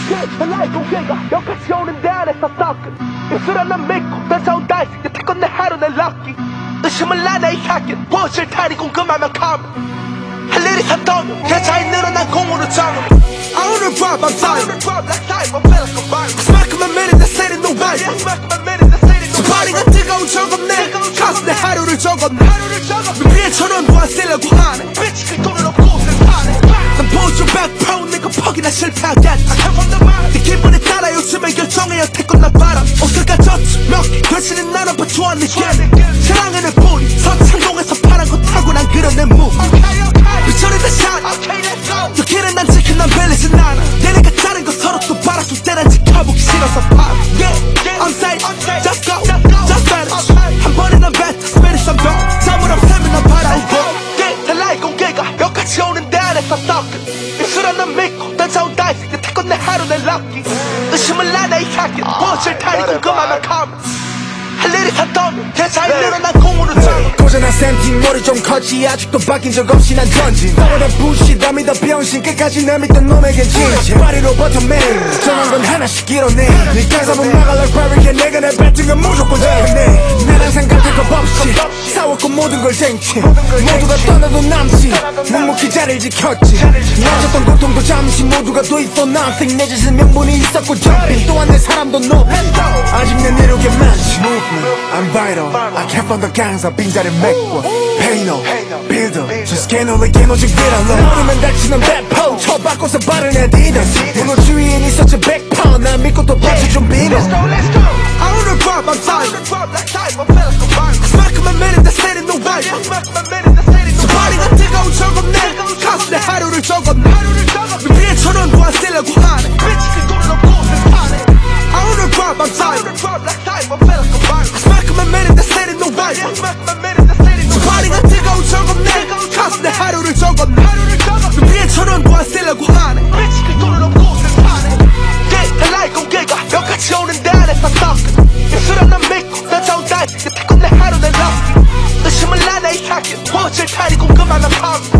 달라의 공개가 여기까지 오는 데 안에서 썩은 입술은 난 믿고 던져온 다이스 여태껏 내 하루 내 럭키 의심을 나내 이야기는 무엇을 타니 궁금하면 come 할 일이 산더미 계좌에 늘어난 공으로 정음 I wanna drop, I'm sorry 그만큼만 매일 내 세린 노바이 저파리가 뜨거운 저겁네 가서 내 하루를 적었네 위에 천원도 안 쓰려고 하네 bitch 그 돈은 없고 슬파네 난 보여줘 back pro 내가 퍽이나 실패하겠지 내 기분에 따라 요즘의 결정에 여태껏 난 바람 옷을 가졌지 몇개 결실은 나는 버추한 느낌 사랑하는 뿌리 서창동에서 파란 거 타고 난 그려낸 무 비춰낸 내 샷 여기는 난 지킨 난 벨리진 않아 내내가 다른 거 서로 또 바라줄 때 난 지켜보기 싫어서 팝 I'm safe, just go, just vanish 한 번에 난 bet, spirit some dog 잠을 없애면 난 바라오고 달라의 공개가 여기까지 오는 데 안에서 썩은 입술은 난 믿고 던져온 다이스 여태껏 내 하루 내 럭키 의심을 나내 이야기는 무엇을 타니 궁금하면 come 할 일이 산더미 계좌에 늘어난 공으로 정음 고전한 샘팅 머리 좀 컸지 아직도 바뀐 적 없이 난 전진 떠오른 부시다 믿어 병신 끝까지 내 믿던 놈에겐 진짜 파리로 버텨맨 정한 건 하나씩 이뤄내 네 가사문 막을라 과리게 내가 내 뱉은 건 무조건 잘해내 난 항상 같은 것 없이 싸웠고 모든 걸 쟁취 모두가 떠나도 남지 묵묵히 자리를 지켰지 나졌던 고통도 잠시 모두가 do it for nothing 내 짓은 명분이 있었고 jumping 또한 내 사람도 no 아직 내 내력에 맞지 I'm vital I can't find the gangs of 빈자를 메꿔 Pay no builder Just can't only get 오직 위로 모르면 닥치는 배포 쳐바꿔서 바른 애디다스 오늘 주위엔 있었지 100% 날 믿고 또 버텨 좀 빌어 I wanna drop, I'm sorry 그만큼만 매일 내 세린 노바이 저파리가 뜨거운 저겁네 가서 내 하루를 적었네 위에 천원도 안 쓰려고 하네 bitch 그 돈은 없고 슬파네 I wanna drop, I'm sorry 그만큼만 매일 내 세린 노바이 저파리가 뜨거운 저겁네 가서 내 하루를 적었네 위에 천원도 안 쓰려고 하네 bitch 그 돈은 없고 슬파네 달라의 공개가 여기까지 오는 데 안에서 썩은 입술은 난 믿고 던져온 다이스 여태껏 내 하루 내 럭키 의심을 나내 이야기는 무엇을 타니 궁금하면 come